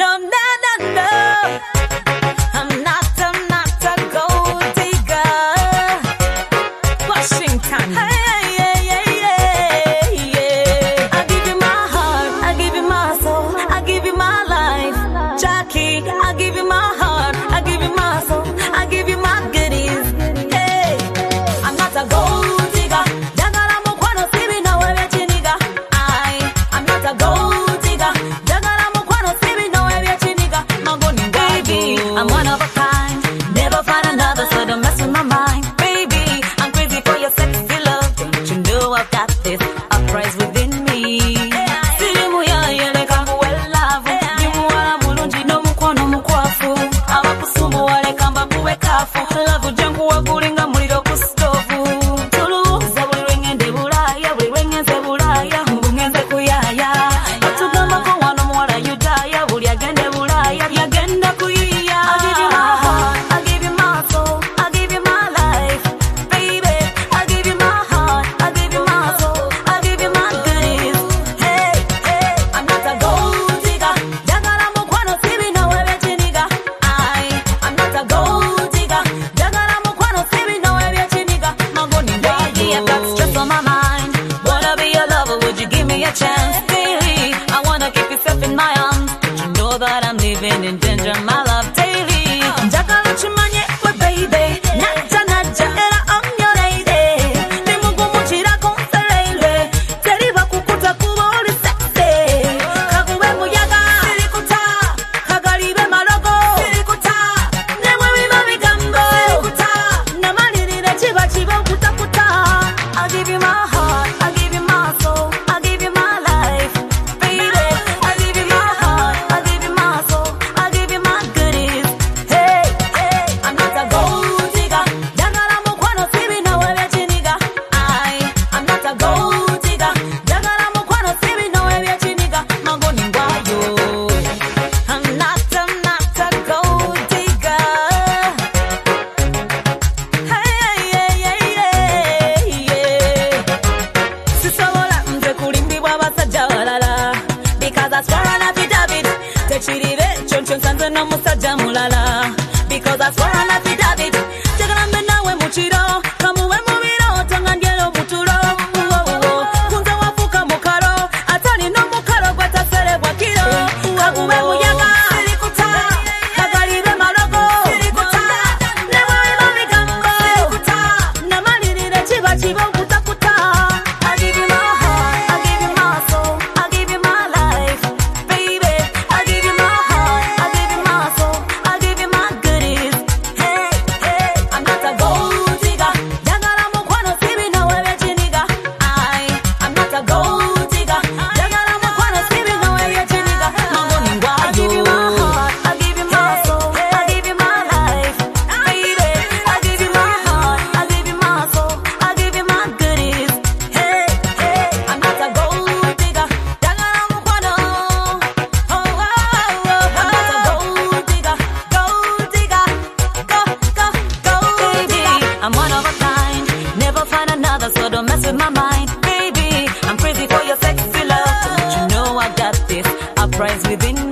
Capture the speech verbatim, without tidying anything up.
No, no, no, no. I'm not, I'm not a gold digger. Washington. Hey, yeah, yeah, yeah, yeah. I give you my heart, I give you my soul, I give you my life. Jackie, I give you my heart, I give you my soul, I give you my goodies. Hey, I'm not a gold digger. Jagala mukwano sibi na wewe chiniga. I, I'm not a gold digger. Jagala mukwano sibi na wewe chiniga. Magoni baby, I'm one of a kind. Never find another, so don't mess with my mind. Baby, I'm crazy for your sexy love. Don't you know I've got this uprise within me? Sirimu ya yele kambu welavu. Nimuwala mulungi no mukwano mukwafu. Abakusumu wale kamba kuwe kafu. Love jangu wakulinga muliro ku stovu. Tuluza buli lwengende bulaya, buli lwengenze bulaya, mbungenze kuyaya. Batugamba ko wano muwala yudaya, buli agende bulaya, yagenda kuyiya. I give you my heart, I give you my soul, I give you my life. Baby, I give you my heart, I give you my soul, I give you my goodies. Hey, hey, I'm not a gold digger. Jagala mukwano sibi na wewe chiniga. I, I'm not a gold digger. Jagala mukwano sibi na wewe chiniga. Magoni baby, I've got stress on my mind. Wanna be your lover, would you give me a chance? Daily, I wanna keep you safe in my arms. Don't you know that I'm living in danger, my love, daily. Jagala chimanye we baby. Naja naja era I'm your lady. Nimugumu chira konselele. Teriba kukuta kuba oli sexy. Kaguwe muyaga sirikuta. Kagalibe malogo sirikuta. Nemwe biba bigambo sirikuta. Namalirire chiba chiba kutakuta. I give you my heart, I give you my soul, I give you my life. Baby, I give you my heart, I give you my soul, I give you my goodies. Hey, hey, I'm not a gold digger. Jagala mukwano sibi na wewe chiniga. I, I'm not a gold digger. Jagala mukwano sibi na wewe chiniga. Magoni ngwayo. I'm not, I'm not a gold digger. Hey, yeah, yeah, yeah, yeah. Sisobola nze kulimbibwa abasajja balala. Because I swear on affidavit. Tekiribe kyoncho nsanze n'omusajja mulala. Because I swear on affidavit. Njagala mbe nawe mu kiro. Kamuwe mu birooto nga ndyera omutulo. Uwowo, kunze wafuuka mukalo. Ate alina omukalo gwe taserebwa kiro. Kaguwe muyaga sirikuta. Kagalibe malogo sirikuta. Nemwe biba bigambo sirikuta. Namalirire kiba kiba okutakuta. I give you my heart, I give you my soul, I give you my life. Baby, I give you my heart, I give you my soul, I give you my goodies. Hey, hey, I'm not a gold digger. Jagala mukwano sibi na wewe chiniga. I, I'm not a gold digger. Jagala mukwano sibi na wewe chiniga. Magoni ngwayo. I give you my heart, I give you my soul, I give you my life. Baby, I give you my heart, I give you my soul, I give you my goodies. Hey, hey, I'm not a gold digger. Jagala mukwano. Oh, oh, oh, I'm not a gold digger. Gold digger. Go, go, gold digger. I'm one of a kind. Never find another, so don't mess with my mind. Baby, I'm crazy for your sexy love. Don't you know I got this uprise within me?